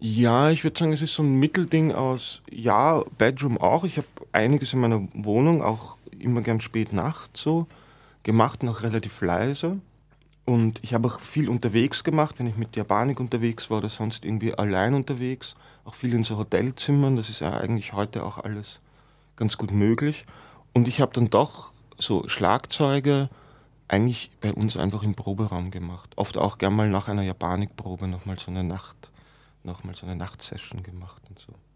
Ja, ich würde sagen, es ist so ein Mittelding aus, ja, Bedroom auch. Ich habe einiges in meiner Wohnung, auch immer gern spät nachts so gemacht, noch relativ leise. Und ich habe auch viel unterwegs gemacht, wenn ich mit Japanik unterwegs war oder sonst irgendwie allein unterwegs. Auch viel in so Hotelzimmern, das ist ja eigentlich heute auch alles ganz gut möglich. Und ich habe dann doch so Schlagzeuge eigentlich bei uns einfach im Proberaum gemacht. Oft auch gern mal nach einer Japanikprobe nochmal so eine Nachtsession gemacht und so.